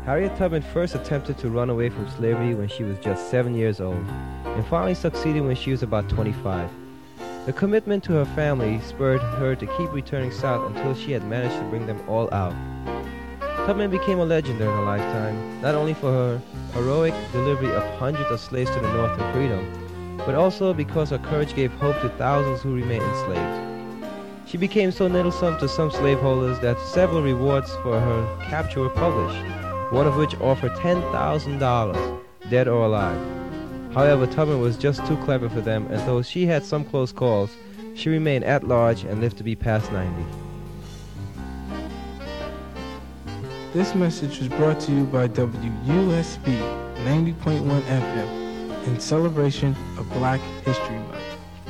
Harriet Tubman first attempted to run away from slavery when she was just 7 years old, and finally succeeded when she was about 25. The commitment to her family spurred her to keep returning south until she had managed to bring them all out. Tubman became a legend during her lifetime, not only for her heroic delivery of hundreds of slaves to the North in freedom, but also because her courage gave hope to thousands who remained enslaved. She became so nettlesome to some slaveholders that several rewards for her capture were published, one of which offered $10,000, dead or alive. However, Tubman was just too clever for them, and though she had some close calls, she remained at large and lived to be past 90. This message was brought to you by WUSB 90.1 FM in celebration of Black History Month.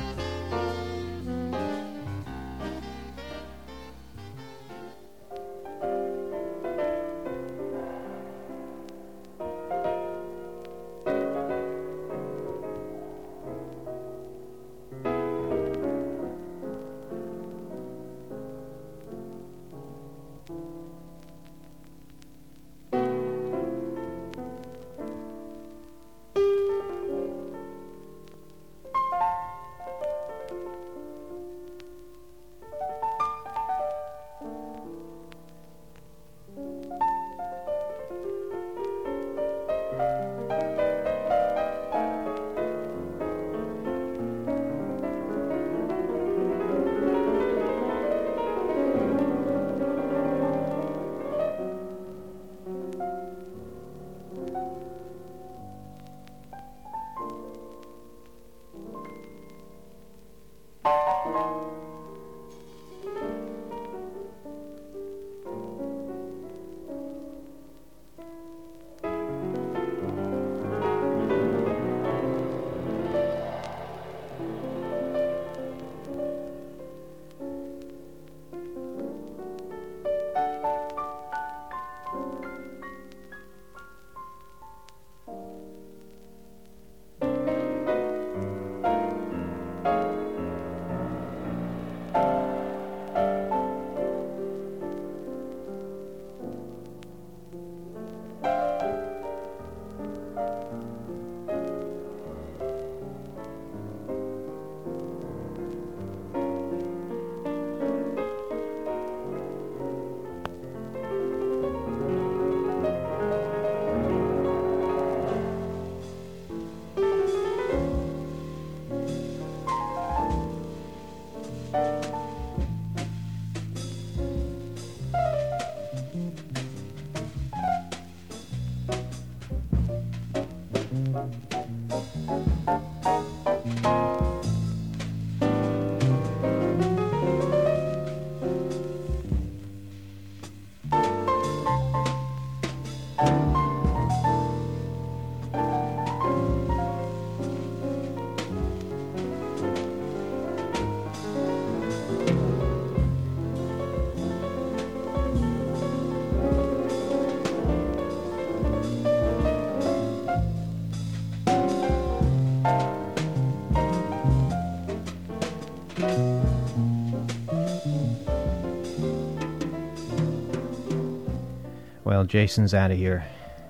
Well, Jason's out of here.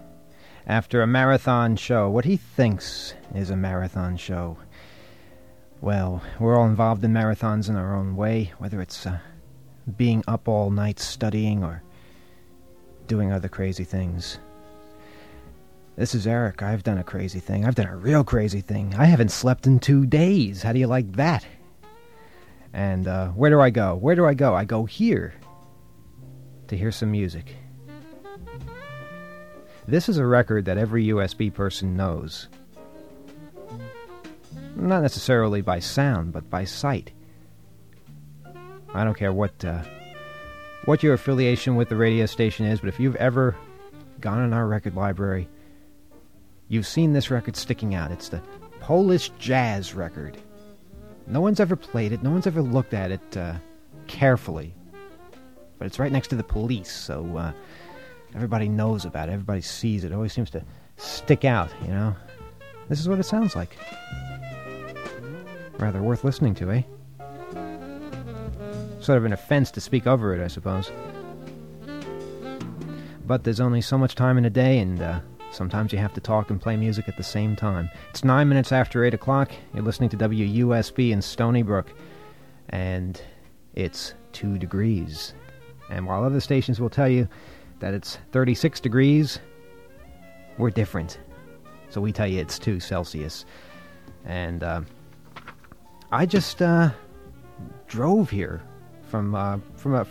After a marathon show, what he thinks is a marathon show. Well, we're all involved in marathons in our own way, whether it's being up all night studying or doing other crazy things. This is Eric. I've done a crazy thing. I've done a real crazy thing. I haven't slept in 2 days. How do you like that? And where do I go? Where do I go? I go here to hear some music. This is a record that every USB person knows. Not necessarily by sound, but by sight. I don't care what your affiliation with the radio station is, but if you've ever gone in our record library, you've seen this record sticking out. It's the Polish Jazz record. No one's ever played it. No one's ever looked at it carefully. But it's right next to The Police, so everybody knows about it. Everybody sees it. It always seems to stick out, you know? This is what it sounds like. Rather worth listening to, eh? Sort of an offense to speak over it, I suppose. But there's only so much time in a day, and sometimes you have to talk and play music at the same time. It's 9 minutes after 8 o'clock. You're listening to WUSB in Stony Brook, and it's 2 degrees. And while other stations will tell you that it's 36 degrees, we're different. So we tell you it's 2 Celsius. And I just drove here from a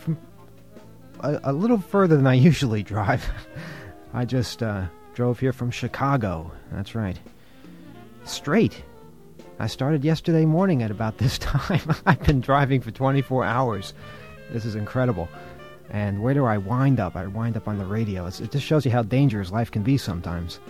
little further than I usually drive. I just drove here from Chicago. That's right. Straight. I started yesterday morning at about this time. I've been driving for 24 hours. This is incredible. And where do I wind up? I wind up on the radio. It just shows you how dangerous life can be sometimes.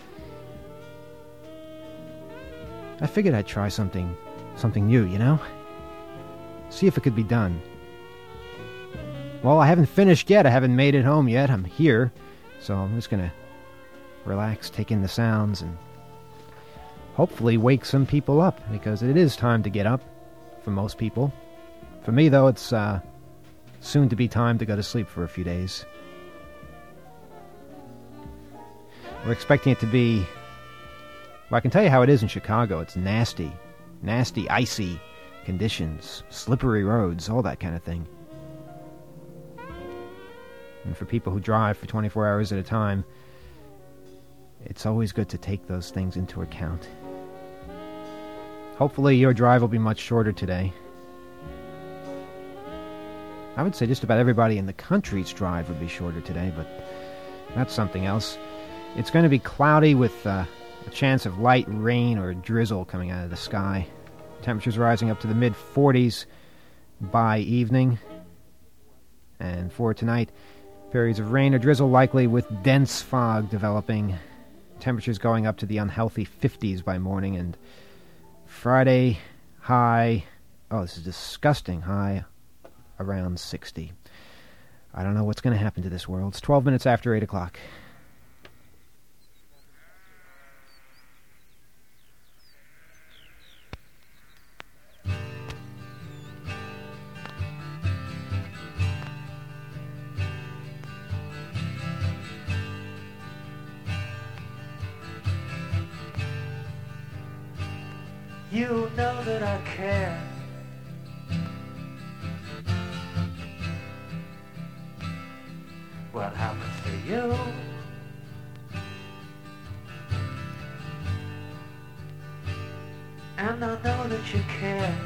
I figured I'd try something new, you know? See if it could be done. Well, I haven't finished yet. I haven't made it home yet. I'm here. So I'm just going to relax, take in the sounds, and hopefully wake some people up, because it is time to get up for most people. For me, though, it's soon to be time to go to sleep for a few days. We're expecting it to be... Well, I can tell you how it is in Chicago. It's nasty, icy conditions, slippery roads, all that kind of thing. And for people who drive for 24 hours at a time, it's always good to take those things into account. Hopefully your drive will be much shorter today. I would say just about everybody in the country's drive would be shorter today, but that's something else. It's going to be cloudy with a chance of light rain or drizzle coming out of the sky. Temperatures rising up to the mid-40s by evening. And for tonight, periods of rain or drizzle likely with dense fog developing. Temperatures going up to the unhealthy 50s by morning. And Friday, high... Oh, this is disgusting. High around 60. I don't know what's going to happen to this world. It's 12 minutes after 8 o'clock. You know that I care. What happens to you? And I know that you care.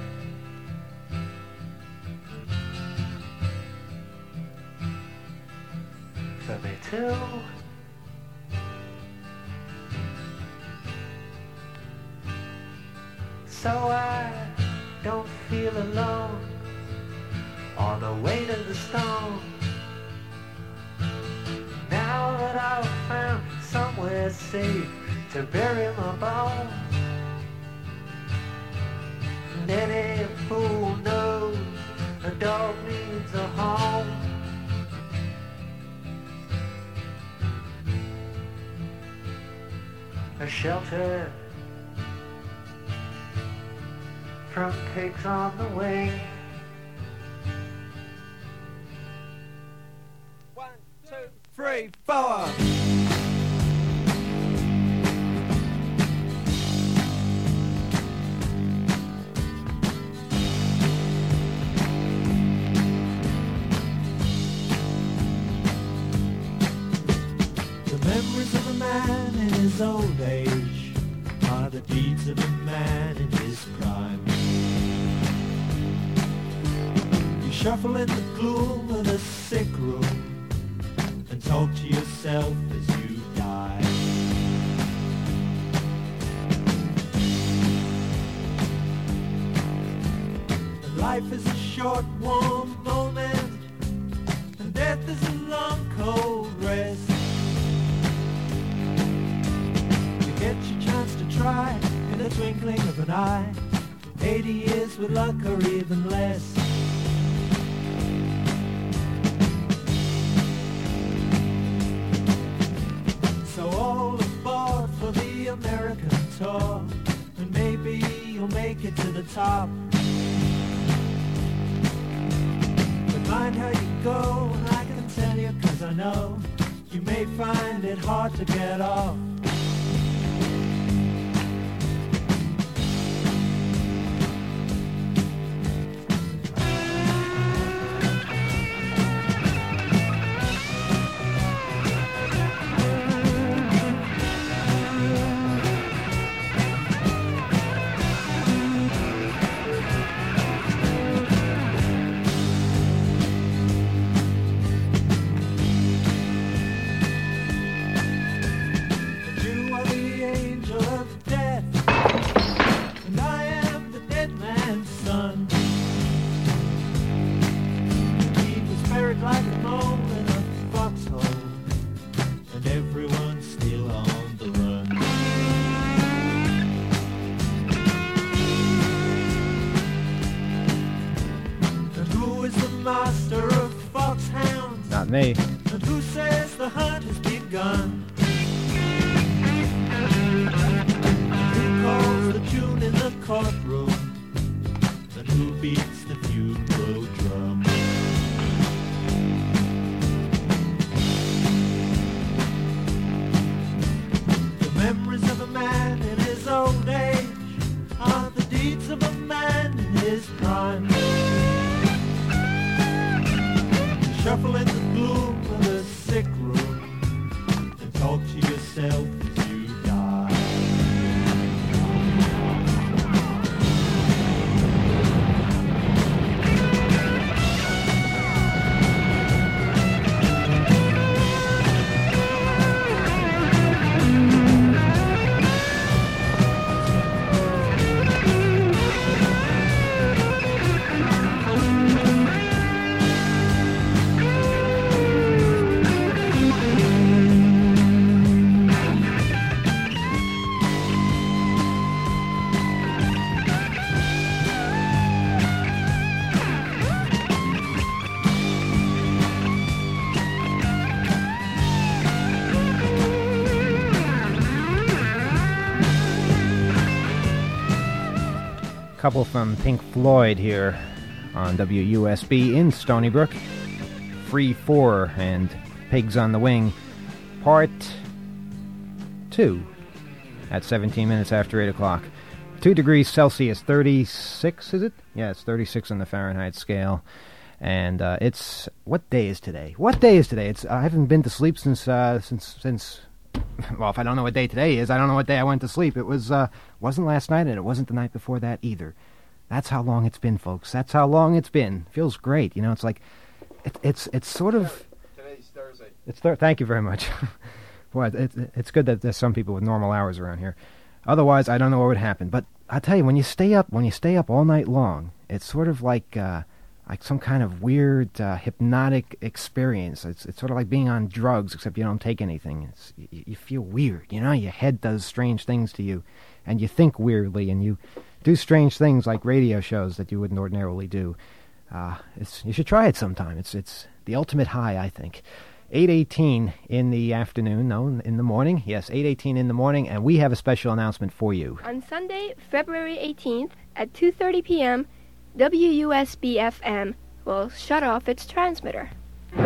For me too. So I don't feel alone, or the weight of the stone. Now that I've found somewhere safe to bury my bones, and any fool knows a dog needs a home. A shelter from pigs on the wing. 1, 2, 3, 4. The memories of a man in his old age are the deeds of a man in his prime. You shuffle in the gloom of the sick room and talk to yourself as you die. And life is a short, warm moment, and death is a long, cold rest. You get your chance to try in the twinkling of an eye, 80 years with luck or even less. So all aboard for the American tour, and maybe you'll make it to the top. But mind how you go, and I can tell you 'cause I know you may may find it hard to get off. Me. But who says the hunt has begun? Who calls the tune in the courtroom? And who beats the funeral drum? The memories of a man in his old age are the deeds of a man in his prime. Shuffle in the gloom of the sick room and talk to yourself as you die. Couple from Pink Floyd here on WUSB in Stony Brook. Free 4 and Pigs on the Wing, Part 2 at 17 minutes after 8 o'clock. 2 degrees Celsius, 36, is it? Yeah, it's 36 on the Fahrenheit scale. And it's... What day is today? What day is today? It's I haven't been to sleep since well, if I don't know what day today is, I don't know what day I went to sleep. It wasn't last night, and it wasn't the night before that either. That's how long it's been, folks. That's how long it's been. Feels great, you know. It's like, it's sort of. Today's Thursday. Thank you very much. Boy, it's good that there's some people with normal hours around here. Otherwise, I don't know what would happen. But I tell you, when you stay up all night long, it's sort of like some kind of weird hypnotic experience. It's sort of like being on drugs, except you don't take anything. You feel weird, you know. Your head does strange things to you, and you think weirdly, and you do strange things like radio shows that you wouldn't ordinarily do. You should try it sometime. It's the ultimate high, I think. 8:18 in the afternoon, no, in the morning. Yes, 8:18 in the morning, and we have a special announcement for you. On Sunday, February 18th at 2:30 p.m., WUSB-FM will shut off its transmitter. But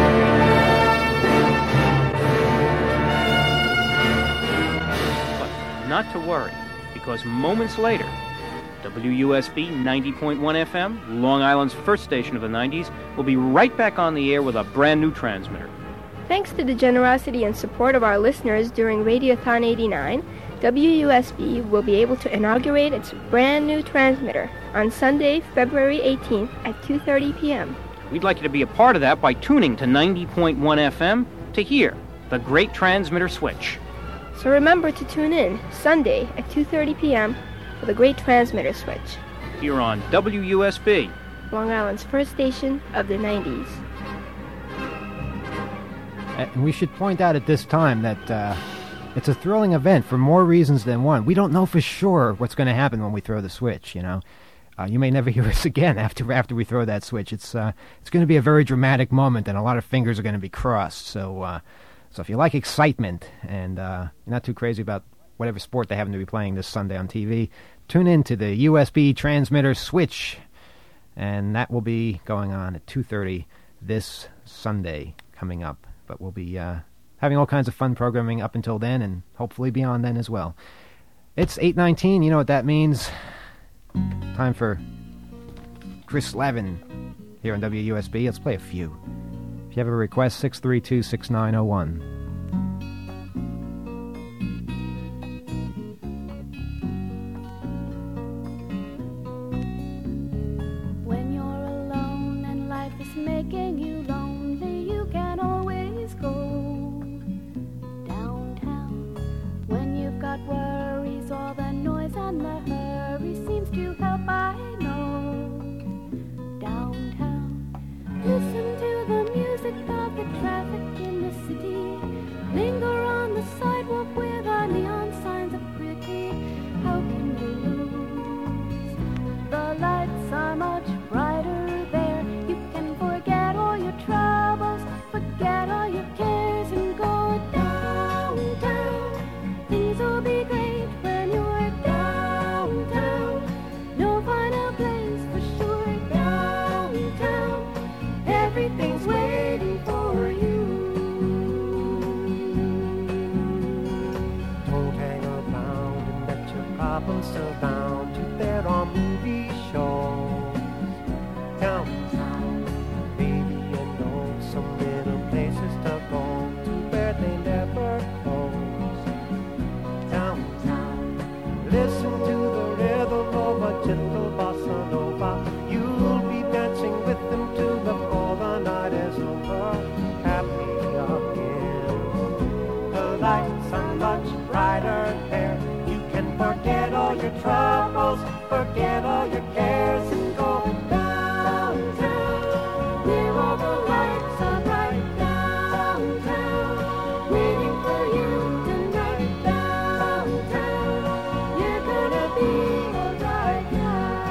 not to worry, because moments later, WUSB 90.1 FM, Long Island's first station of the 90s, will be right back on the air with a brand new transmitter. Thanks to the generosity and support of our listeners during Radiothon 89, WUSB will be able to inaugurate its brand new transmitter on Sunday, February 18th at 2:30 p.m. We'd like you to be a part of that by tuning to 90.1 FM to hear the great transmitter switch. So remember to tune in Sunday at 2:30 p.m. for the great transmitter switch. Here on WUSB, Long Island's first station of the 90s. And we should point out at this time that it's a thrilling event for more reasons than one. We don't know for sure what's going to happen when we throw the switch, you know. You may never hear us again after we throw that switch. It's going to be a very dramatic moment, and a lot of fingers are going to be crossed. So if you like excitement and you're not too crazy about whatever sport they happen to be playing this Sunday on TV, tune in to the USB transmitter switch, and that will be going on at 2:30 this Sunday coming up. But we'll be having all kinds of fun programming up until then, and hopefully beyond then as well. It's 8:19, you know what that means. Time for Chris Slavin here on WUSB. Let's play a few. If you have a request, 632-6901. When you're alone and life is making you lonely, you can always go downtown. When you've got worries, all the noise and the hurry seems to help, I know. Downtown, listen to the music of the traffic in the city. Linger on the sidewalk where the neon signs are pretty. How can you lose? The lights are much brighter there. You can forget all your troubles, forget all your cares, and go downtown. Things will be great when you're downtown. You'll find a place for sure downtown. Everything's waiting for you. Don't hang around and let your problems surround you. There are movie shows downtown. Baby, you know some little places to go to where they never close. Downtown, listen to the rhythm of a gentle bossa nova. You'll be dancing with them till before the night is over. Happy again. The lights are much brighter there. You can forget all your troubles, forget all your cares, and go downtown. Where all the lights are bright downtown, waiting for you tonight downtown. You're gonna be alright now.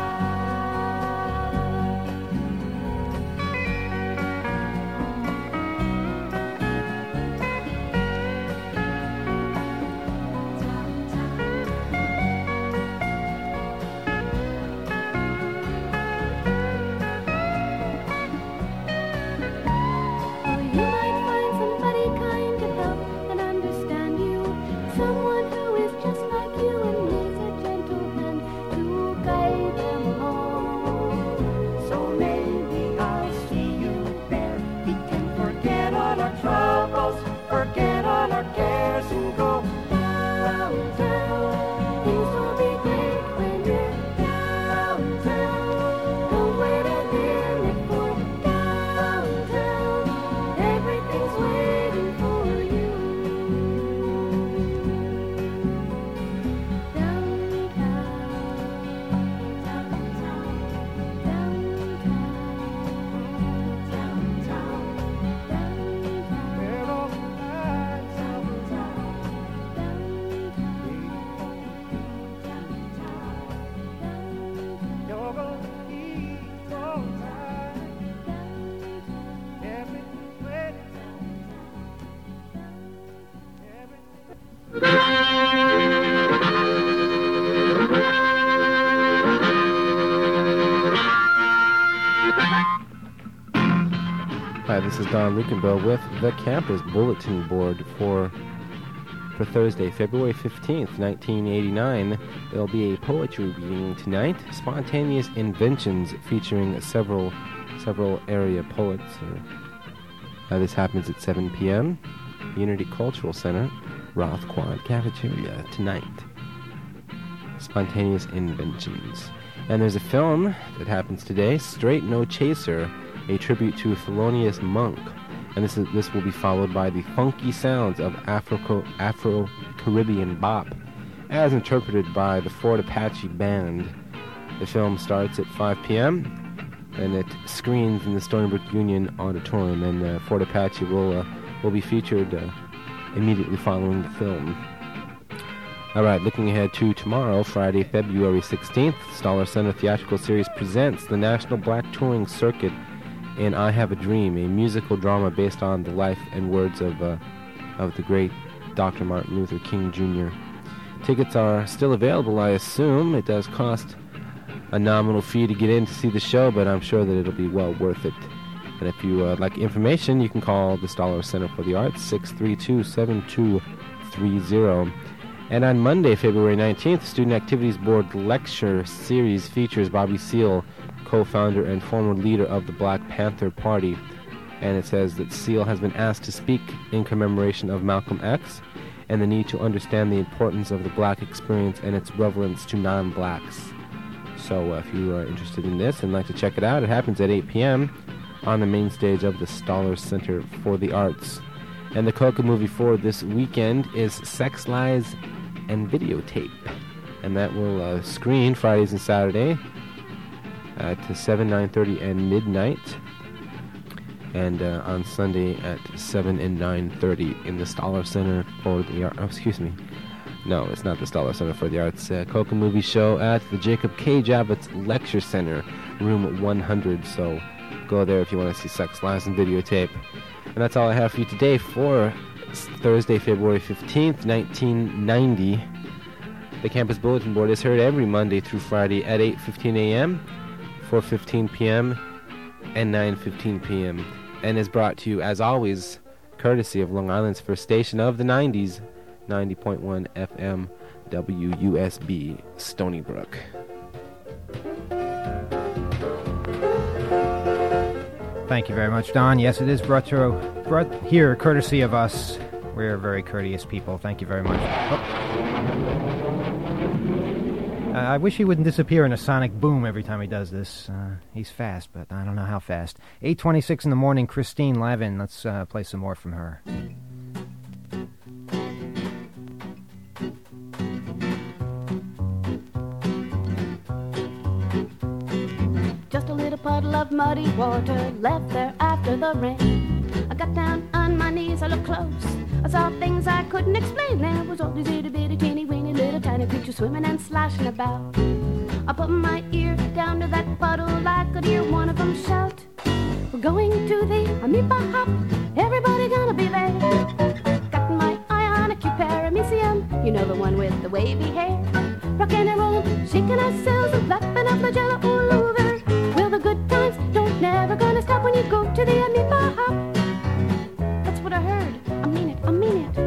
Or you might find somebody kind to help and understand you. Someone who is just like you and needs a gentle hand to guide them home. So maybe I'll see you there. We can forget all our troubles, forget all our cares, and go downtown. Things will be great when you're downtown. Don't wait a minute for downtown. Everything's waiting for you. Downtown, downtown, downtown, downtown, Where all the lights are you're gonna be alright. Everything's waiting. Hi, this is Don Lukenbell with the Campus Bulletin Board for Thursday, February 15th, 1989. There'll be a poetry reading tonight, Spontaneous Inventions, featuring several area poets. This happens at 7 p.m. Unity Cultural Center, Roth Quad Cafeteria tonight. Spontaneous Inventions. And there's a film that happens today, Straight No Chaser, a tribute to Thelonious Monk. And this will be followed by the funky sounds of Afro-Caribbean bop, as interpreted by the Fort Apache Band. The film starts at 5 p.m., and it screens in the Stony Brook Union Auditorium, and Fort Apache will be featured immediately following the film. Alright, looking ahead to tomorrow, Friday, February 16th, Stoller Center Theatrical Series presents the National Black Touring Circuit in I Have a Dream, a musical drama based on the life and words of the great Dr. Martin Luther King Jr. Tickets are still available, I assume. It does cost a nominal fee to get in to see the show, but I'm sure that it'll be well worth it. And if you like information, you can call the Stoller Center for the Arts, 632-7230. And on Monday, February 19th, the Student Activities Board lecture series features Bobby Seale, co-founder and former leader of the Black Panther Party. And it says that Seale has been asked to speak in commemoration of Malcolm X and the need to understand the importance of the black experience and its relevance to non-blacks. So if you are interested in this and like to check it out, it happens at 8 p.m. on the main stage of the Stoller Center for the Arts. And the Coca movie for this weekend is Sex, Lies, and Videotape. And that will screen Fridays and Saturday at 7, 9:30, and midnight. And on Sunday at 7 and 9:30 in the Stoller Center for the Arts. Oh, excuse me. No, it's not the Stoller Center for the Arts. Coca Movie Show at the Jacob K. Javits Lecture Center, room 100. So go there if you want to see Sex, Lies, and Videotape. And that's all I have for you today for Thursday, February 15th, 1990. The Campus Bulletin Board is heard every Monday through Friday at 8:15 a.m., 4:15 p.m., and 9:15 p.m. and is brought to you, as always, courtesy of Long Island's first station of the 90s, 90.1 FM WUSB, Stony Brook. Thank you very much, Don. Yes, it is brought here courtesy of us. We're very courteous people. Thank you very much. I wish he wouldn't disappear in a sonic boom every time he does this. He's fast, but I don't know how fast. 8:26 in the morning, Christine Lavin. Let's play some more from her. Just a little puddle of muddy water left there after the rain. I got down on my knees, I looked close. I saw things I couldn't explain. There was all these itty bitty teeny weeny little tiny creatures swimming and slashing about. I put my ear down to that puddle, I could hear one of them shout, "We're going to the amoeba hop, everybody gonna be there." Got my eye on a cute paramecium, you know the one with the wavy hair. Rockin' and rollin', shaking ourselves and flapping up Magellan all over. Well, the good times don't never gonna stop when you go to the amoeba hop. That's what I heard. I mean it, I mean it.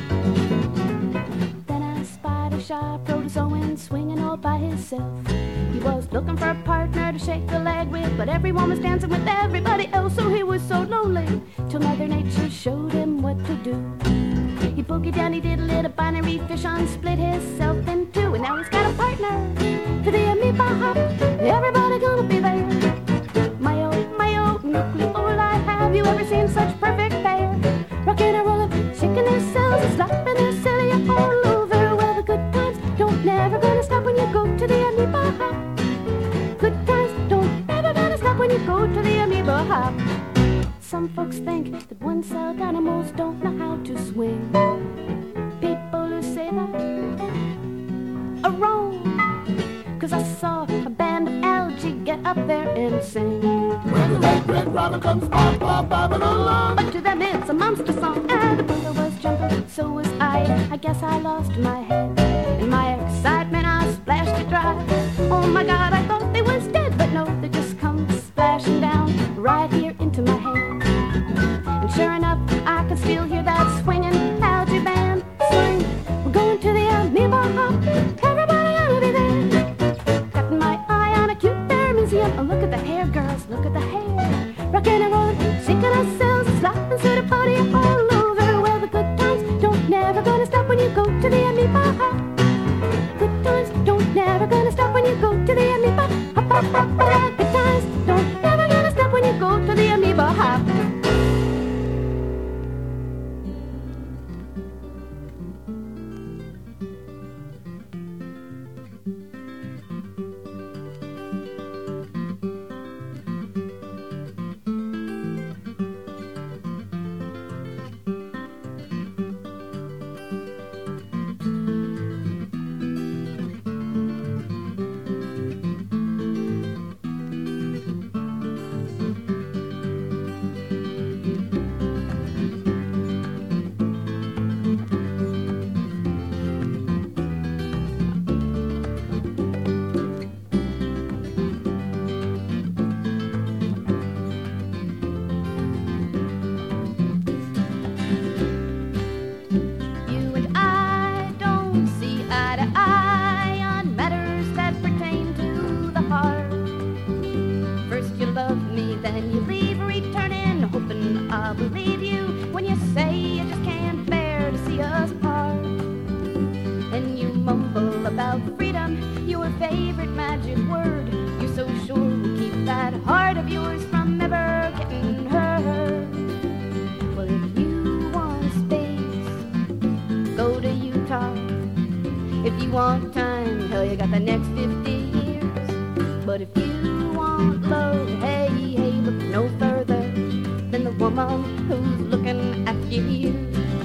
Then I spied a sharp protozoan swinging all by himself. He was looking for a partner to shake a leg with, but everyone was dancing with everybody else, so he was so lonely, till Mother Nature showed him what to do. He boogied down, he did a little binary fission, split himself in two, and now he's got a partner for the amoeba hop. Everybody gonna be there. My oh, nucleoli, have you ever seen such perfect pair? Rockin' and rollin', shaking their cells and slapping their cilia all over. Well, the good times don't never gonna stop when you go to the amoeba hop. Good times don't never gonna stop when you go to the amoeba hop. Some folks think that one-celled animals don't know how to swing. People who say that are wrong, 'cause I saw a band of algae get up there and sing. When the red robin comes bobbing along, but to them it's a monster song. And the brother was jumping, so was I guess I lost my head. In my excitement I splashed it dry. Oh my God, I thought they was dead, but no, they just come splashing down right here into my head. And sure enough, I can still hear that swinging algae band swing. We're going to the amoeba hop, everybody gonna be there. Got my eye on a cute paramecium. Oh, look at the hair, girls, look at the hair. Rockin' and rollin', shaking ourselves, slapping through the party all over. Well, the good times don't never gonna stop when you go to the amoeba hop. Good times don't never gonna stop when you go to the amoeba hop, hop, hop, hop. Good times don't never gonna stop when you go to the amoeba hop. I'll believe you when you say you just can't bear to see us part. And you mumble about freedom, your favorite magic word. You're so sure we'll keep that heart of yours from ever getting hurt. Well, if you want space, go to Utah. If you want time, hell, you got the next 50 years. But if you want love, hey, hey, look no further than the woman who's looking at you here.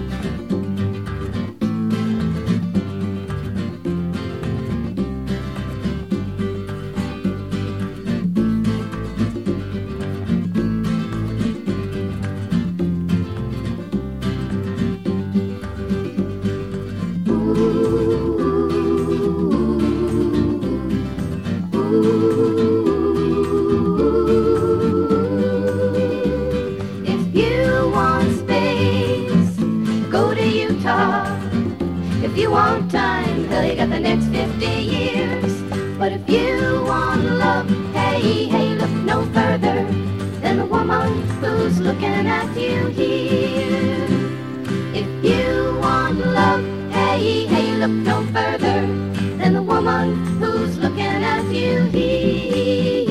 If you want time, hell, you got the next 50 years. But if you want love, hey, hey, look no further than the woman who's looking at you here. If you want love, hey, hey, look no further than the woman who's looking at you here.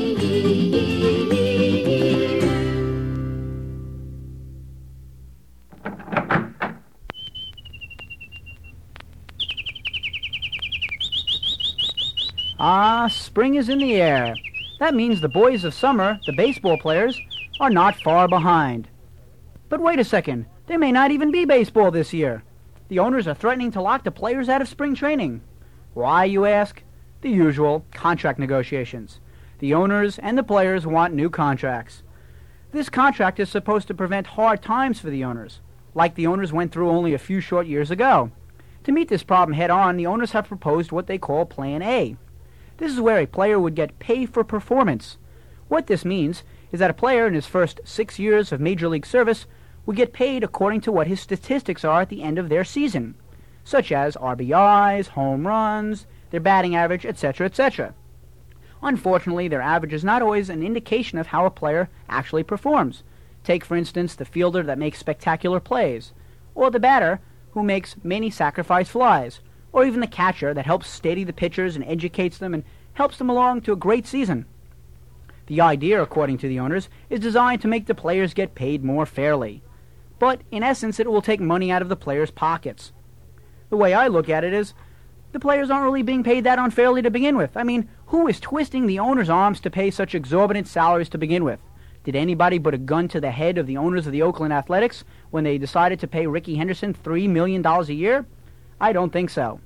Ah, spring is in the air. That means the boys of summer, the baseball players, are not far behind. But wait a second, there may not even be baseball this year. The owners are threatening to lock the players out of spring training. Why, you ask? The usual, contract negotiations. The owners and the players want new contracts. This contract is supposed to prevent hard times for the owners, like the owners went through only a few short years ago. To meet this problem head on, the owners have proposed what they call Plan A. This is where a player would get pay for performance. What this means is that a player in his first 6 years of Major League service would get paid according to what his statistics are at the end of their season, such as RBIs, home runs, their batting average, etc., etc. Unfortunately, their average is not always an indication of how a player actually performs. Take, for instance, the fielder that makes spectacular plays, or the batter who makes many sacrifice flies, or even the catcher that helps steady the pitchers and educates them and helps them along to a great season. The idea, according to the owners, is designed to make the players get paid more fairly. But, in essence, it will take money out of the players' pockets. The way I look at it is, the players aren't really being paid that unfairly to begin with. I mean, who is twisting the owners' arms to pay such exorbitant salaries to begin with? Did anybody put a gun to the head of the owners of the Oakland Athletics when they decided to pay Rickey Henderson $3 million a year? I don't think so.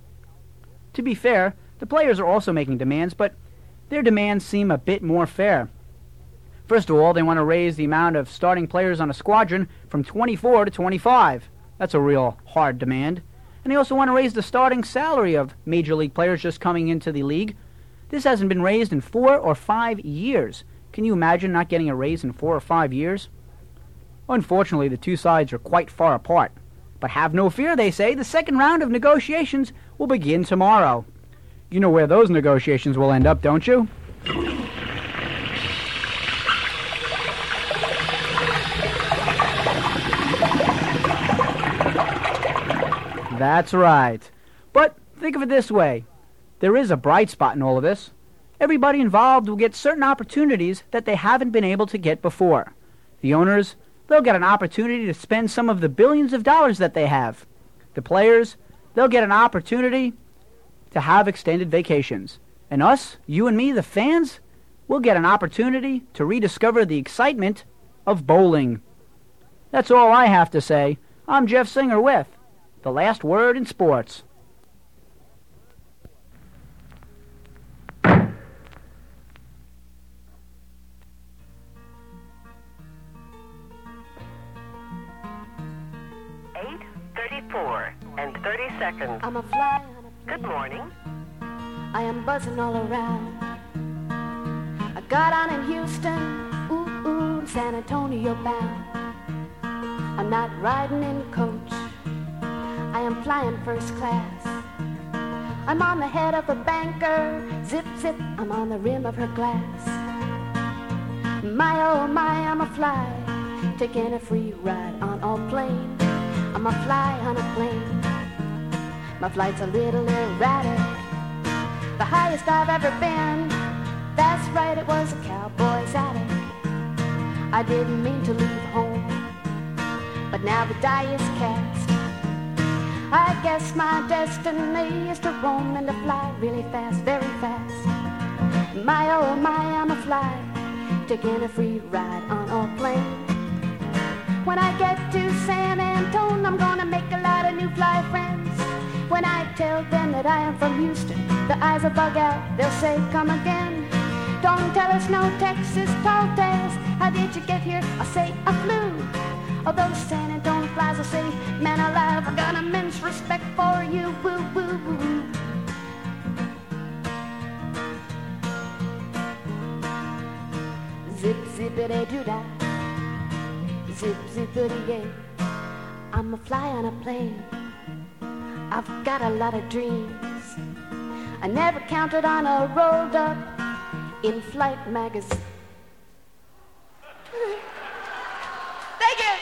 To be fair, the players are also making demands, but their demands seem a bit more fair. First of all, they want to raise the amount of starting players on a squadron from 24 to 25. That's a real hard demand. And they also want to raise the starting salary of Major League players just coming into the league. This hasn't been raised in 4 or 5 years. Can you imagine not getting a raise in 4 or 5 years? Unfortunately, the two sides are quite far apart. But have no fear, they say, the second round of negotiations will begin tomorrow. You know where those negotiations will end up, don't you? That's right. But think of it this way. There is a bright spot in all of this. Everybody involved will get certain opportunities that they haven't been able to get before. The owners, they'll get an opportunity to spend some of the billions of dollars that they have. The players, they'll get an opportunity to have extended vacations. And us, you and me, the fans, we'll get an opportunity to rediscover the excitement of bowling. That's all I have to say. I'm Jeff Singer with The Last Word in Sports. And 30 seconds. I'm a fly on a plane. Good morning. I am buzzing all around. I got on in Houston, ooh, San Antonio bound. I'm not riding in coach. I am flying first class. I'm on the head of a banker. Zip, zip, I'm on the rim of her glass. My, oh my, I'm a fly. taking a free ride on a plane. I'm a fly on a plane. My flight's a little erratic, the highest I've ever been. That's right, it was a cowboy's attic. I didn't mean to leave home, but now the die is cast. I guess my destiny is to roam and to fly really fast, very fast. My oh my, I'm a fly, taking a free ride on a plane. When I get to San Antone, I'm gonna make a lot of new fly friends. When I tell them that I am from Houston, their eyes will bug out, they'll say, come again. Don't tell us no Texas tall tales, how did you get here? I'll say, I flew. Although San Antone flies will say, man alive, I got immense respect for you, woo, woo, woo. Zip, zippity-doo-dah, zip, zippity-yay. I'm a fly on a plane, I've got a lot of dreams. I never counted on a rolled up in-flight magazine. Thank you.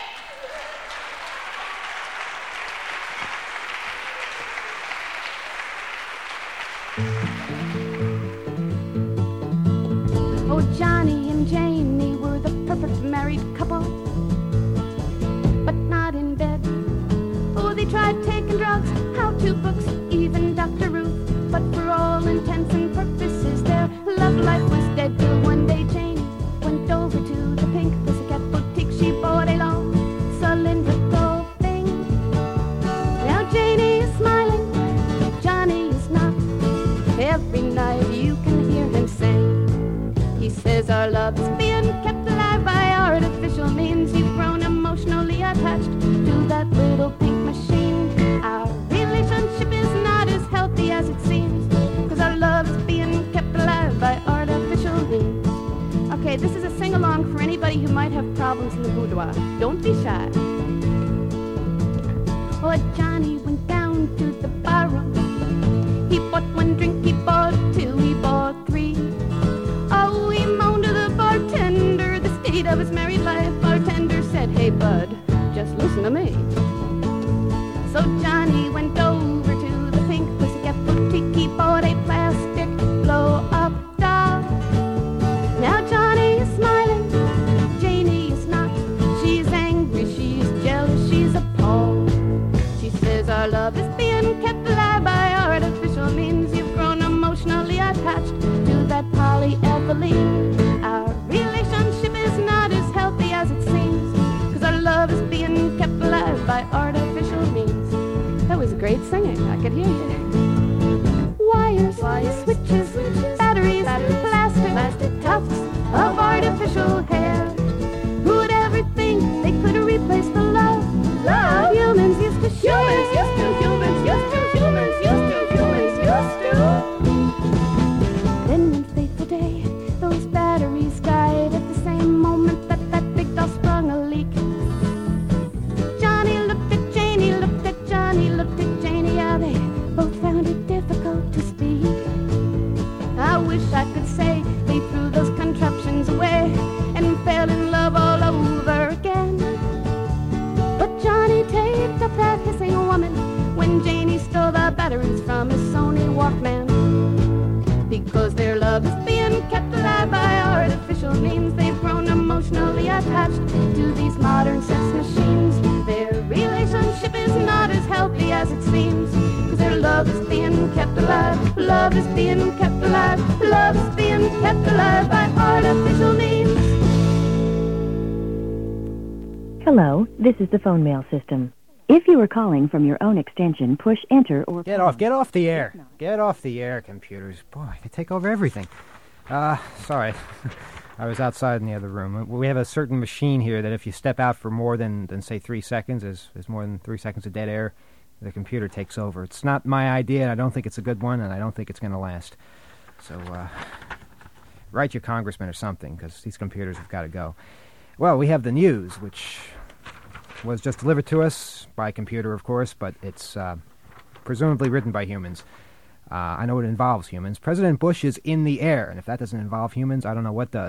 Oh, Johnny and Janie were the perfect married couple, but not in bed. Oh, they tried taking drugs, how-to books, even Dr. Ruth, but for all intents and purposes their love life was dead till one day Janie went over to the Pink Pussycat boutique. She bought a long cylindrical thing. Now Janie is smiling, Johnny is not. Every night you can hear him sing. He says our love is being kept alive by artificial means. You've grown emotionally attached to that little pink machine. Our relationship is not as healthy as it seems, 'cause our love is being kept alive by artificial means. Okay, this is a sing-along for anybody who might have problems in the boudoir. Don't be shy. Oh, Johnny went down to the barroom. He bought one drink, he bought two, he bought three. Oh, he moaned to the bartender the state of his married life. Bartender said, hey, bud, just listen to me. So Johnny went over to the Pink Pussycat boutique. He bought a plastic blow-up doll. Now Johnny is smiling, Janie is not. She's angry, she's jealous, she's appalled. She says our love is being kept alive by artificial means. You've grown emotionally attached to that polyethylene. Our relationship is not as healthy as it seems, 'cause our love is being kept alive by artificial means. That was great singing, I could hear you. Wires, switches, batteries, plastic tufts of artificial hair. Who would ever think they could replace the love humans used to share? Humans used to. Then one fateful day, those batteries died at the same moment that that big doll sprung a leak. Johnny looked at Janie, looked at Johnny, looked at Janie. Yeah, they both found it difficult to speak. I wish I could say they threw those contraptions away and fell in love all over again. But Johnny taped up that hissing woman when Janie stole the batteries from his Sony Walkman. Because their love is being kept alive by artificial means. They've grown emotionally attached to these modern sex machines. Their relationship is not as healthy as it seems, 'cause their love is being kept alive. Love is being kept alive. Love is being kept alive by artificial means. Hello, this is the phone mail system. If you are calling from your own extension, push enter or... Get off the air. Get off the air, computers. Boy, they take over everything. Sorry. I was outside in the other room. We have a certain machine here that if you step out for more than say 3 seconds, there's more than 3 seconds of dead air, the computer takes over. It's not my idea, and I don't think it's a good one, and I don't think it's going to last. So, write your congressman or something, because these computers have got to go. Well, we have the news, which was just delivered to us by computer, of course, but it's presumably written by humans. I know it involves humans. President Bush is in the air, and if that doesn't involve humans, I don't know what does.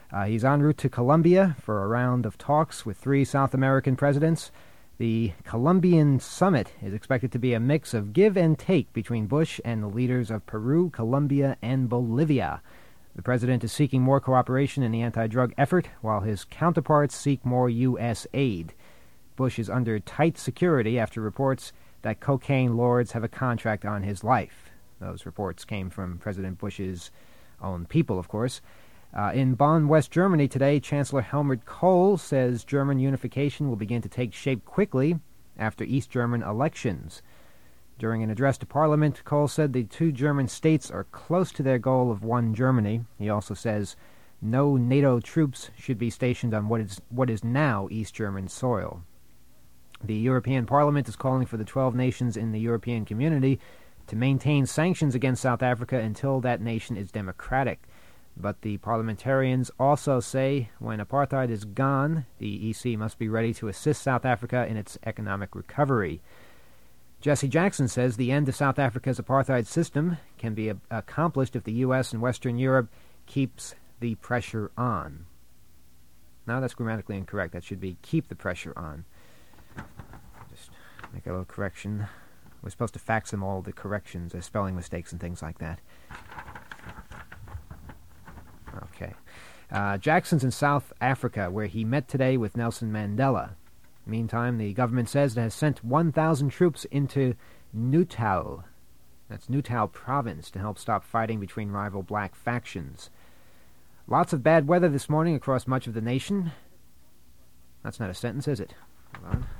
He's en route to Colombia for a round of talks with 3 South American presidents. The Colombian summit is expected to be a mix of give and take between Bush and the leaders of Peru, Colombia, and Bolivia. The president is seeking more cooperation in the anti-drug effort, while his counterparts seek more U.S. aid. Bush is under tight security after reports that cocaine lords have a contract on his life. Those reports came from President Bush's own people, of course. In Bonn, West Germany today, Chancellor Helmut Kohl says German unification will begin to take shape quickly after East German elections. During an address to Parliament, Kohl said the 2 German states are close to their goal of one Germany. He also says no NATO troops should be stationed on what is now East German soil. The European Parliament is calling for the 12 nations in the European community to maintain sanctions against South Africa until that nation is democratic. But the parliamentarians also say when apartheid is gone, the EC must be ready to assist South Africa in its economic recovery. Jesse Jackson says the end of South Africa's apartheid system can be accomplished if the U.S. and Western Europe keeps the pressure on. Now that's grammatically incorrect. That should be keep the pressure on. Just make a little correction. We're supposed to fax them all the corrections, spelling mistakes and things like that. Okay. Jackson's in South Africa, where he met today with Nelson Mandela. Meantime, the government says it has sent 1,000 troops into Natal. That's Natal province to help stop fighting between rival black factions. Lots of bad weather this morning across much of the nation. That's not a sentence, is it? Hold on.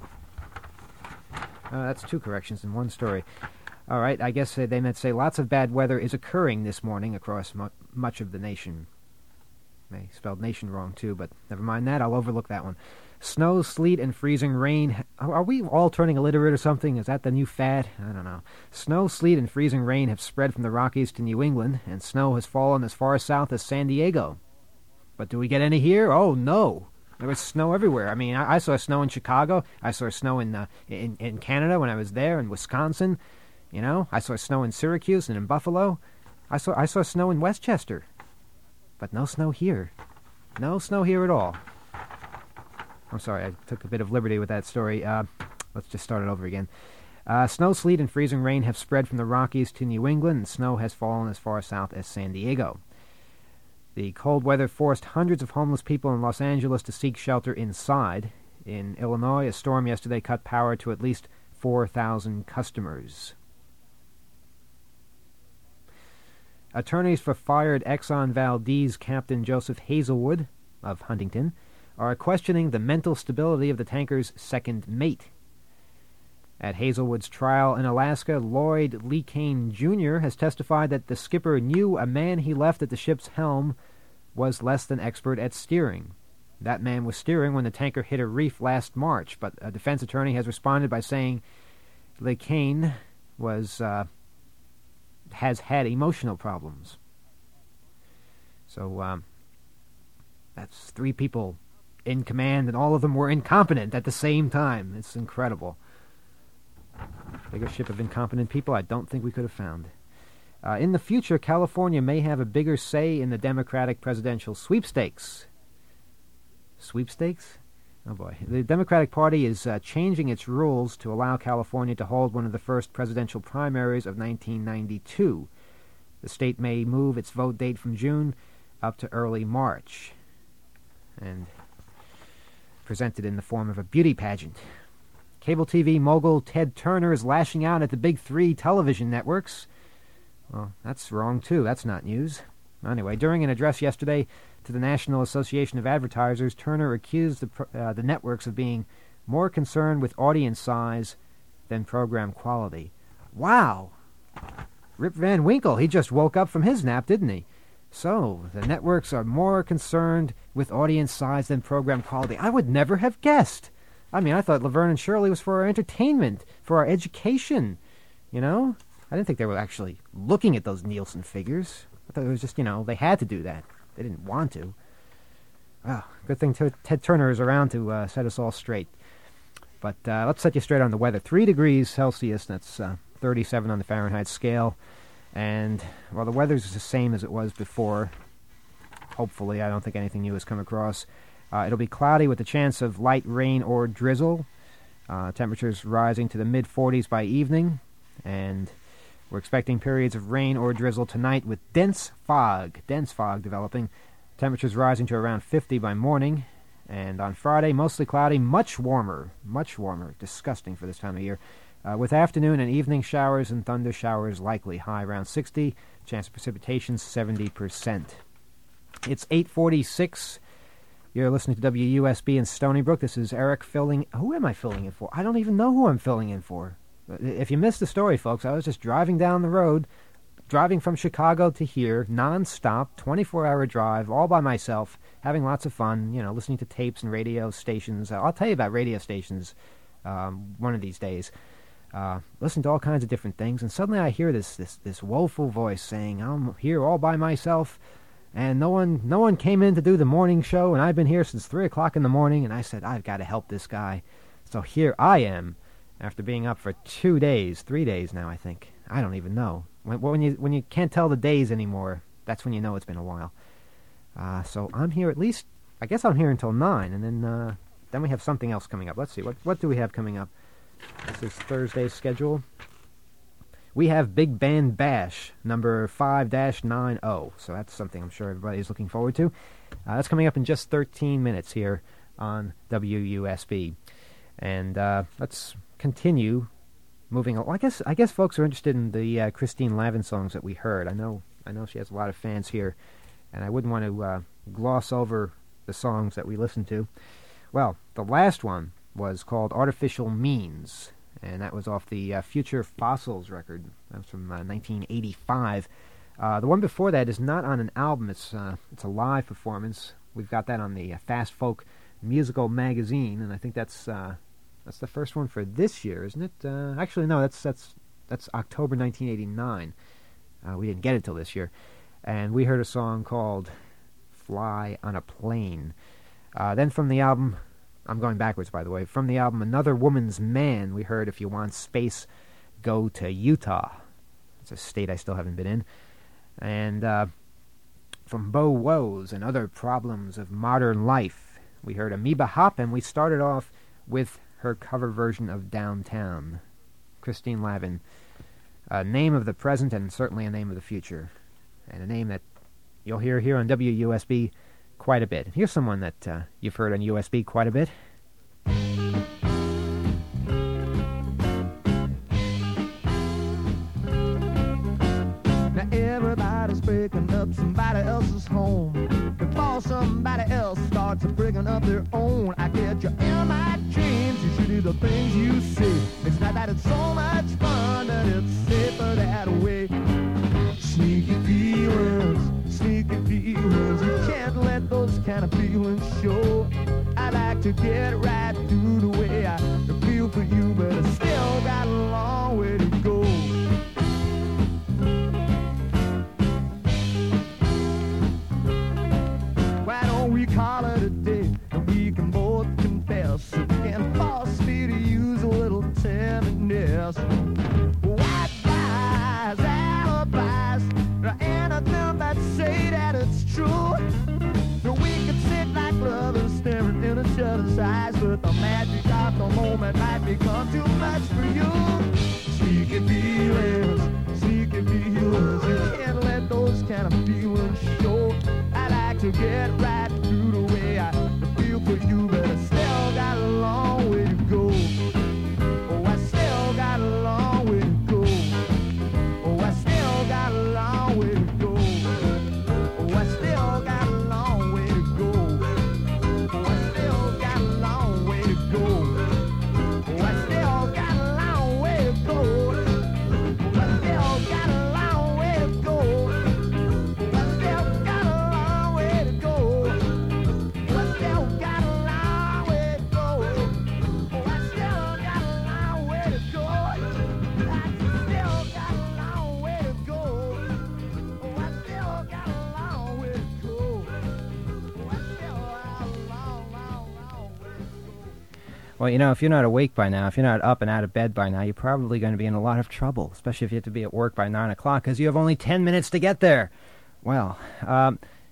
That's 2 corrections in one story. All right, I guess they meant say lots of bad weather is occurring this morning across much of the nation. They spelled nation wrong, too, but never mind that. I'll overlook that one. Snow, sleet, and freezing rain. Are we all turning illiterate or something? Is that the new fad? I don't know. Snow, sleet, and freezing rain have spread from the Rockies to New England, and snow has fallen as far south as San Diego. But do we get any here? Oh, no. There was snow everywhere. I mean, I saw snow in Chicago. I saw snow in Canada when I was there, in Wisconsin. You know, I saw snow in Syracuse and in Buffalo. I saw snow in Westchester. But no snow here. No snow here at all. I'm sorry, I took a bit of liberty with that story. Let's just start it over again. Snow, sleet, and freezing rain have spread from the Rockies to New England, and snow has fallen as far south as San Diego. The cold weather forced hundreds of homeless people in Los Angeles to seek shelter inside. In Illinois, a storm yesterday cut power to at least 4,000 customers. Attorneys for fired Exxon Valdez Captain Joseph Hazelwood of Huntington are questioning the mental stability of the tanker's second mate. At Hazelwood's trial in Alaska, Lloyd Lee Kane Jr. has testified that the skipper knew a man he left at the ship's helm was less than expert at steering. That man was steering when the tanker hit a reef last March, but a defense attorney has responded by saying Lee Kane has had emotional problems. So that's 3 people in command, and all of them were incompetent at the same time. It's incredible. Bigger ship of incompetent people I don't think we could have found. In the future, California may have a bigger say in the Democratic presidential sweepstakes. Sweepstakes? Oh boy. The Democratic Party is changing its rules to allow California to hold one of the first presidential primaries of 1992. The state may move its vote date from June up to early March, and presented in the form of a beauty pageant. Cable TV mogul Ted Turner is lashing out at the big 3 television networks. Well, that's wrong, too. That's not news. Anyway, during an address yesterday to the National Association of Advertisers, Turner accused the networks of being more concerned with audience size than program quality. Wow! Rip Van Winkle, he just woke up from his nap, didn't he? So, the networks are more concerned with audience size than program quality. I would never have guessed. I mean, I thought Laverne and Shirley was for our entertainment, for our education, you know? I didn't think they were actually looking at those Nielsen figures. I thought it was just, they had to do that. They didn't want to. Well, good thing Ted Turner is around to set us all straight. But let's set you straight on the weather. 3 degrees Celsius, that's 37 on the Fahrenheit scale. And, well, the weather's the same as it was before. hopefully. I don't think anything new has come across. It'll be cloudy with a chance of light rain or drizzle. Temperatures rising to the mid-40s by evening, and we're expecting periods of rain or drizzle tonight with dense fog developing. Temperatures rising to around 50 by morning, and on Friday, mostly cloudy, much warmer, disgusting for this time of year, with afternoon and evening showers and thunder showers likely, high around 60, chance of precipitation 70%. It's 8:46. You're listening to WUSB in Stony Brook. This is Eric filling... Who am I filling in for? I don't even know who I'm filling in for. If you missed the story, folks, I was just driving down the road, driving from Chicago to here, non-stop, 24-hour drive, all by myself, having lots of fun, listening to tapes and radio stations. I'll tell you about radio stations one of these days. Listen to all kinds of different things, and suddenly I hear this woeful voice saying, I'm here all by myself, and no one came in to do the morning show, and I've been here since 3 o'clock in the morning, and I said, I've got to help this guy. So here I am, after being up for 3 days now, I think. I don't even know. When you can't tell the days anymore, that's when you know it's been a while. So I'm here at least, I guess I'm here until 9, and then we have something else coming up. Let's see, what do we have coming up? This is Thursday's schedule. We have Big Band Bash, number 5-90, so that's something I'm sure everybody's looking forward to. That's coming up in just 13 minutes here on WUSB. And let's continue moving on. I guess folks are interested in the Christine Lavin songs that we heard. I know she has a lot of fans here, and I wouldn't want to gloss over the songs that we listened to. Well, the last one was called Artificial Means, and that was off the Future Fossils record. That was from 1985. The one before that is not on an album. It's a live performance. We've got that on the Fast Folk Musical Magazine, and I think that's the first one for this year, isn't it? Actually, no, that's October 1989. We didn't get it till this year. And we heard a song called Fly on a Plane. Then from the album, I'm going backwards, by the way, from the album Another Woman's Man, we heard If You Want Space, Go to Utah. It's a state I still haven't been in. And from Bo Woes and Other Problems of Modern Life, we heard Amoeba Hop, and we started off with her cover version of Downtown. Christine Lavin, a name of the present and certainly a name of the future, and a name that you'll hear here on WUSB quite a bit. Here's someone that you've heard on USB quite a bit. Now everybody's breaking up somebody else's home before somebody else starts breaking up their own. I get you in my dreams, you should do the things you say. It's not that it's so much fun, that it's safer that way. Sneaky feelings, you can't let those kind of feelings show. I like to get right through the way I feel for you, but I still got a long way to go. Why don't we call it a day, and we can both confess if we can force me to use a little tenderness. White lies, alibis, anything that say that it's true. We could sit like lovers staring in each other's eyes, but the magic of the moment might become too much for you. Sneaky feelings, you can't let those kind of feelings show. I like to get right through the way I feel for you, but I still got a long way to go. Oh, I still got a long way to go. Oh, I still got a long way to go. Oh, I still got a long way to go. Oh, I still got a long way to go. Oh, I still got a long way to go. Oh, I still got a long way to go. Oh, I still got a long way to go. Oh, I still got a long way to go. Oh, I still got a long way to go. I still got a long way to go. Oh, I still got a long way to go. Oh, I still got a long way to go. Well, if you're not awake by now, if you're not up and out of bed by now, you're probably going to be in a lot of trouble, especially if you have to be at work by 9 o'clock, because you have only 10 minutes to get there. Well,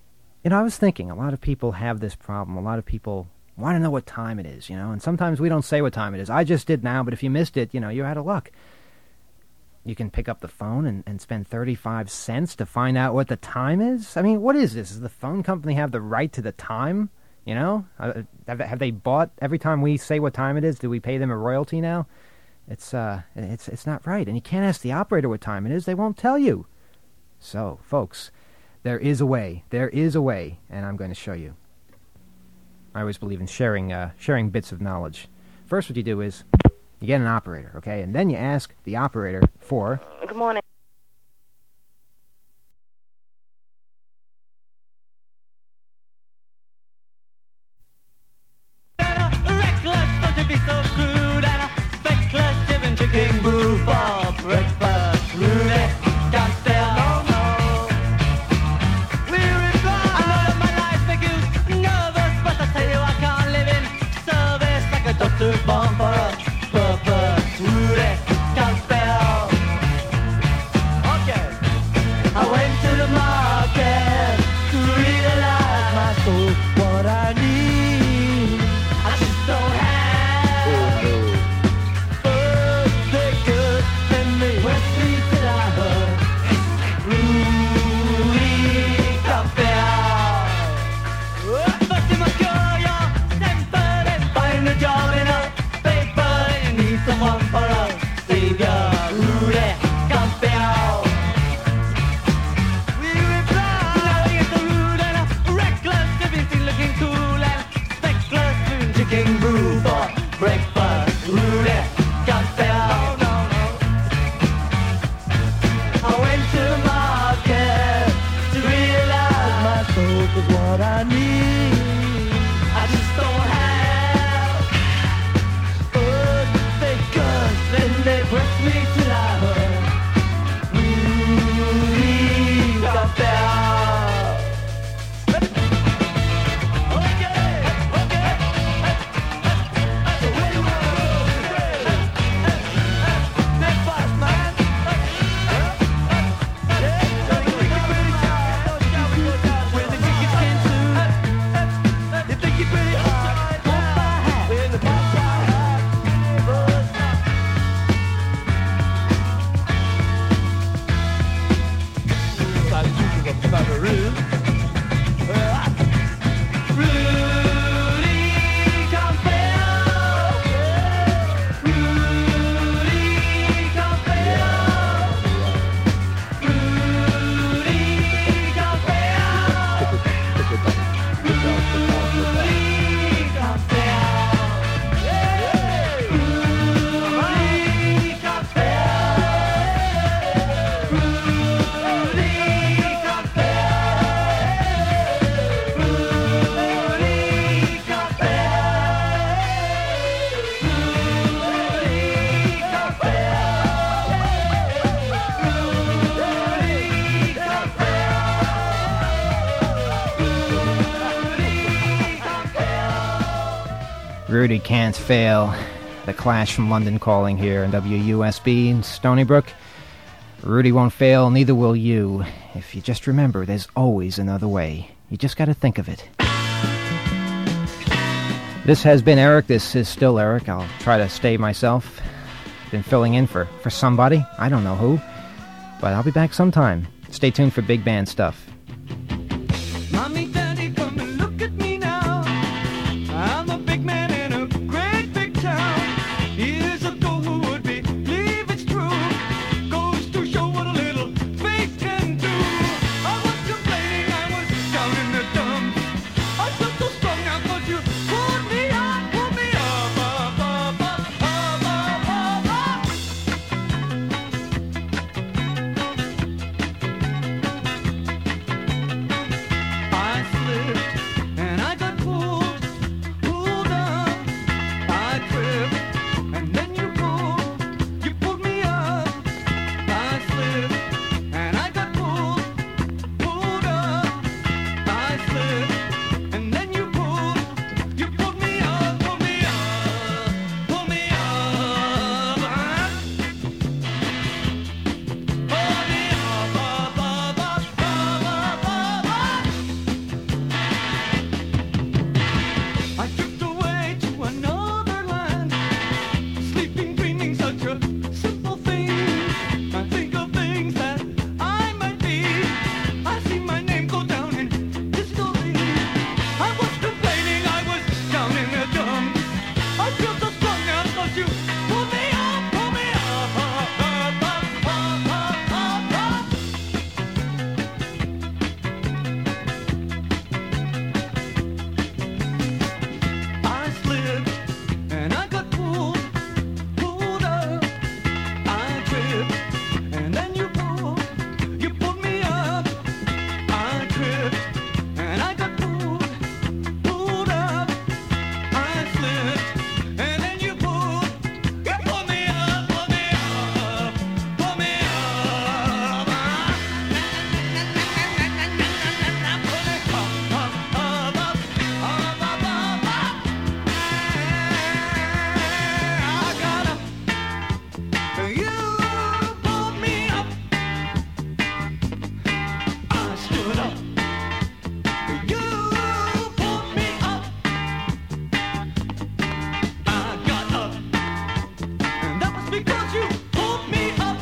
I was thinking, a lot of people have this problem. A lot of people want to know what time it is, and sometimes we don't say what time it is. I just did now, but if you missed it, you're out of luck. You can pick up the phone and spend 35 cents to find out what the time is? I mean, what is this? Does the phone company have the right to the time? Have they bought every time we say what time it is? Do we pay them a royalty now? It's not right. And you can't ask the operator what time it is. They won't tell you. So, folks, there is a way. There is a way, and I'm going to show you. I always believe in sharing bits of knowledge. First, what you do is you get an operator, okay? And then you ask the operator for... Good morning. Chicken brew for breakfast, roulette, cocktail, no. We reply. I know that my life makes you nervous, but I tell you I can't live in service like a doctor born for a purpose, roulette, cocktail. Okay. I went to the market to realize my soul, what I need. I just don't have. Someone for a savior, roulette, campbell. We reply. Now it's a rude and a reckless, everything looking cool and speckless. Spoon chicken brew for breakfast, roulette, campbell. I went to the market to realize my soul is what I need. I just don't have. Then they press me till I heard Rudy got down. Okay. So where you wanna go? That fast, man. Where the tickets can soon. If they keep it hard, pump my hat. Where the pump my hat. Rudy Campbell. Rudy Campbell. Rudy Campbell. Rudy Rudy Can't Fail. The Clash from London calling here in WUSB in Stony Brook. Rudy won't fail, neither will you. If you just remember, there's always another way. You just gotta think of it. This has been Eric. This is still Eric. I'll try to stay myself. Been filling in for somebody. I don't know who. But I'll be back sometime. Stay tuned for big band stuff. Mommy, Daddy, come and look at me now. I'm a big man in a great big town. Years ago, who would believe it's true? Goes to show what a little faith can do. I was complaining, I was down in the dumps. I felt so strong now, cause you pulled me up, pulled me up, up, up, up, up, up, up, up. because you pulled me up, pulled me up, I slipped and I got pulled up. I tripped and then you pulled me up. I tripped and I got pulled up. I slipped and then you pulled me up, pulled me up, pulled me up. You pulled me up. I stood up. You pulled me up. I got up. And that was because you pulled me up.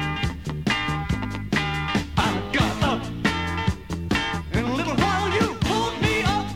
I got up. In a little while you pulled me up.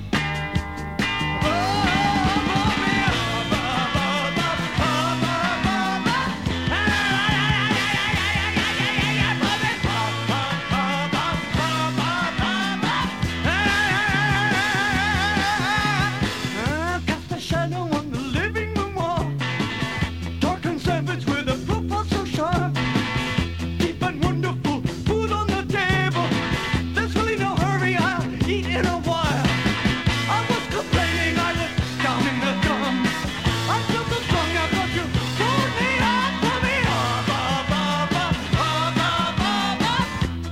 Cast a shadow on the living room wall. Dark and savage with a profile so sharp. Deep and wonderful food on the table. There's really no hurry, I'll eat in a while. I was complaining, I was down in the dumps. I feel so strong now 'cause you pulled me up, pulled me up, up, up, up, up, up, up, up.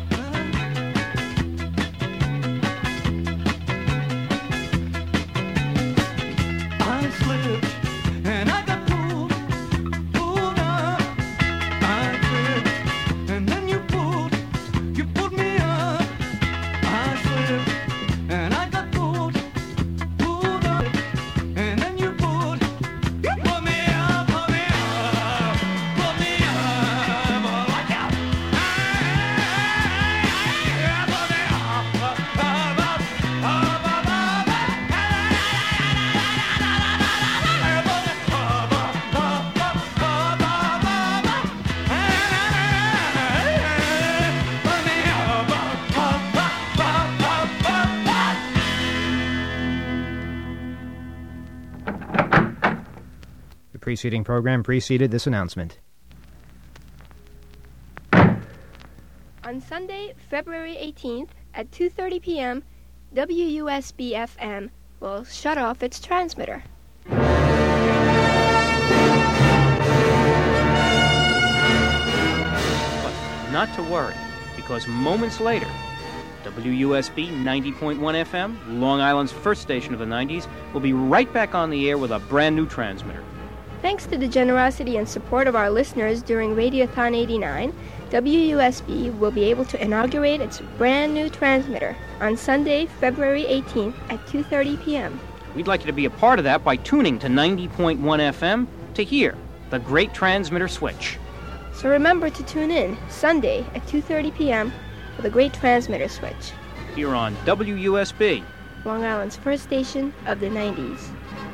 I slipped and I got pulled up. I tripped and then you pulled me up. I slipped and I got pulled up. And then you pulled me up, pulled me up, pulled me up. Watch out! The preceding program preceded this announcement. On Sunday, February 18th at 2:30 p.m., WUSB-FM will shut off its transmitter. But not to worry, because moments later, WUSB 90.1 FM, Long Island's first station of the 90s, will be right back on the air with a brand new transmitter. Thanks to the generosity and support of our listeners during Radiothon 89, WUSB will be able to inaugurate its brand new transmitter on Sunday, February 18th at 2:30 p.m. We'd like you to be a part of that by tuning to 90.1 FM to hear the great transmitter switch. So remember to tune in Sunday at 2:30 p.m. for the great transmitter switch, Here on WUSB. Long Island's first station of the 90s.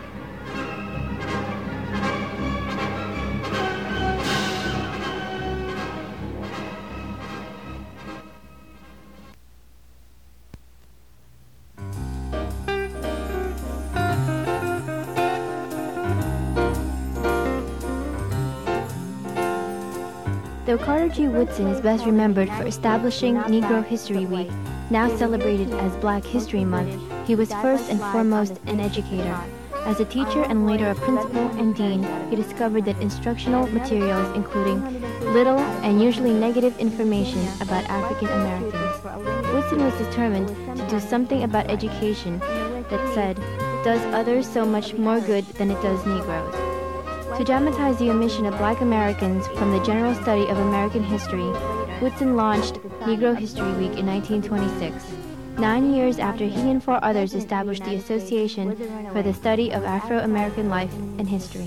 Though Carter G. Woodson is best remembered for establishing Negro History Week, now celebrated as Black History Month, he was first and foremost an educator. As a teacher and later a principal and dean, he discovered that instructional materials including little and usually negative information about African Americans. Woodson was determined to do something about education that said, does others so much more good than it does Negroes. To dramatize the omission of Black Americans from the general study of American history, Woodson launched Negro History Week in 1926, 9 years after he and 4 others established the Association for the Study of Afro-American Life and History.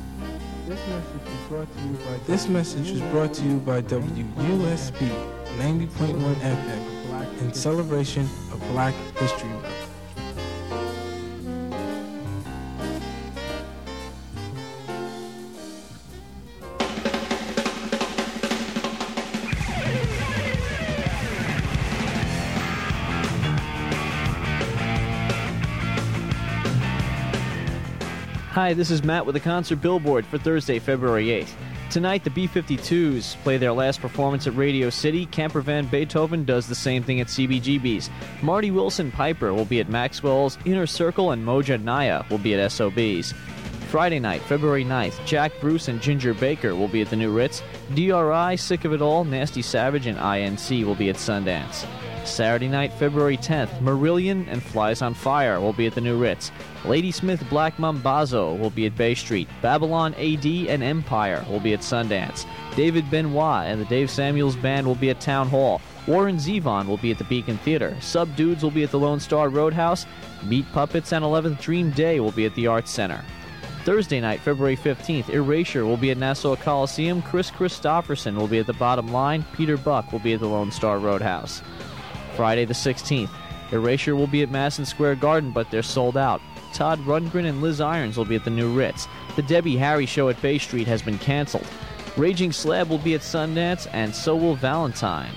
This message was brought to you by WUSB 90.1 FM in celebration of Black History Month. Hi, this is Matt with the concert billboard for Thursday, February 8th. Tonight, the B-52s play their last performance at Radio City. Camper Van Beethoven does the same thing at CBGB's. Marty Wilson Piper will be at Maxwell's. Inner Circle and Moja Naya will be at SOB's. Friday night, February 9th, Jack Bruce and Ginger Baker will be at the New Ritz. DRI, Sick of It All, Nasty Savage, and INC will be at Sundance. Saturday night, February 10th, Marillion and Flies on Fire will be at the New Ritz. Ladysmith Black Mambazo will be at Bay Street. Babylon AD and Empire will be at Sundance. David Benoit and the Dave Samuels Band will be at Town Hall. Warren Zevon will be at the Beacon Theater. Subdudes will be at the Lone Star Roadhouse. Meat Puppets and 11th Dream Day will be at the Arts Center. Thursday night, February 15th, Erasure will be at Nassau Coliseum. Chris Christopherson will be at the Bottom Line. Peter Buck will be at the Lone Star Roadhouse. Friday the 16th, Erasure will be at Madison Square Garden, but they're sold out. Todd Rundgren and Liz Irons will be at the New Ritz. The Debbie Harry Show at Bay Street has been canceled. Raging Slab will be at Sundance, and so will Valentine.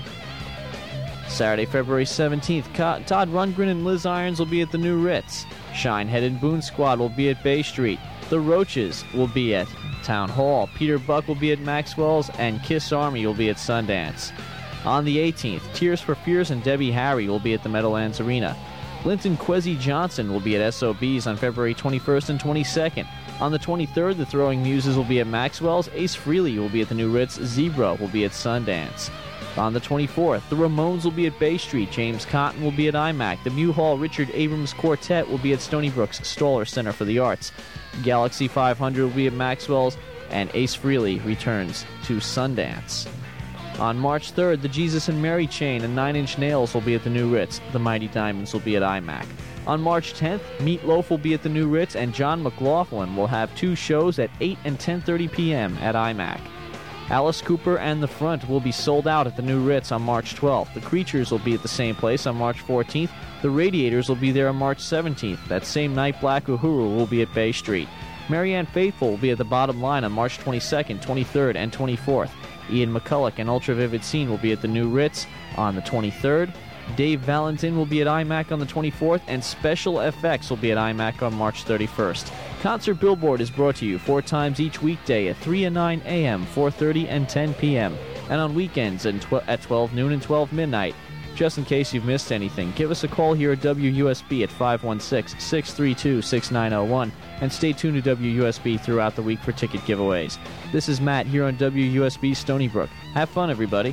Saturday, February 17th, Todd Rundgren and Liz Irons will be at the New Ritz. Shinehead and Boone Squad will be at Bay Street. The Roaches will be at Town Hall. Peter Buck will be at Maxwell's, and Kiss Army will be at Sundance. On the 18th, Tears for Fears and Debbie Harry will be at the Meadowlands Arena. Linton Kwesi Johnson will be at SOB's on February 21st and 22nd. On the 23rd, the Throwing Muses will be at Maxwell's. Ace Frehley will be at the New Ritz. Zebra will be at Sundance. On the 24th, the Ramones will be at Bay Street. James Cotton will be at IMAC. The Mew Hall Richard Abrams Quartet will be at Stony Brook's Stoller Center for the Arts. Galaxy 500 will be at Maxwell's. And Ace Frehley returns to Sundance. On March 3rd, the Jesus and Mary Chain and 9 Inch Nails will be at the New Ritz. The Mighty Diamonds will be at IMAC. On March 10th, Meat Loaf will be at the New Ritz, and John McLaughlin will have 2 shows at 8 and 10:30 p.m. at IMAC. Alice Cooper and The Front will be sold out at the New Ritz on March 12th. The Creatures will be at the same place on March 14th. The Radiators will be there on March 17th. That same night, Black Uhuru will be at Bay Street. Marianne Faithfull will be at the Bottom Line on March 22nd, 23rd, and 24th. Ian McCulloch and Ultra Vivid Scene will be at the New Ritz on the 23rd. Dave Valentin will be at IMAC on the 24th, and Special FX will be at IMAC on March 31st. Concert Billboard is brought to you 4 times each weekday at 3 and 9 a.m., 4:30 and 10 p.m., and on weekends at 12 noon and 12 midnight. Just in case you've missed anything, give us a call here at WUSB at 516-632-6901, and stay tuned to WUSB throughout the week for ticket giveaways. This is Matt here on WUSB Stony Brook. Have fun, everybody.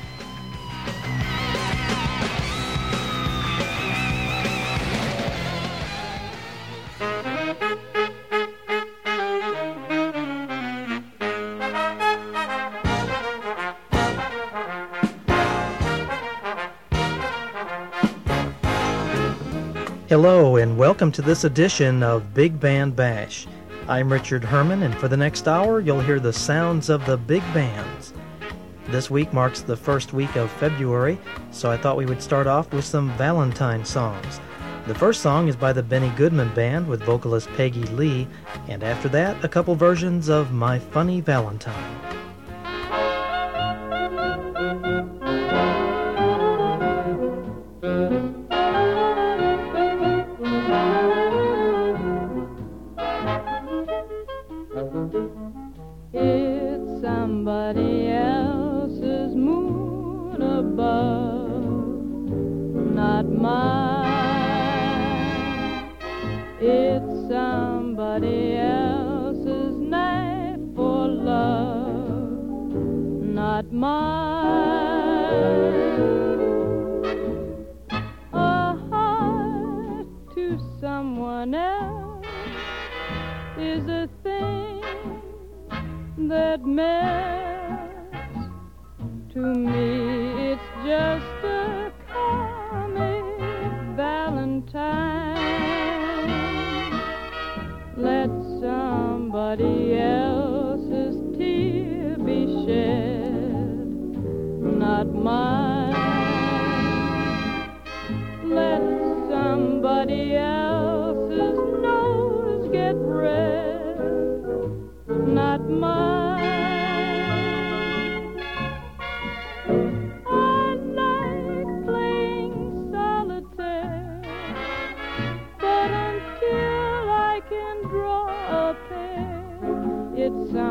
Hello and welcome to this edition of Big Band Bash. I'm Richard Herman, and for the next hour you'll hear the sounds of the big bands. This week marks the first week of February, so I thought we would start off with some Valentine songs. The first song is by the Benny Goodman Band with vocalist Peggy Lee, and after that a couple versions of My Funny Valentine.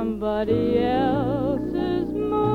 somebody else's moon.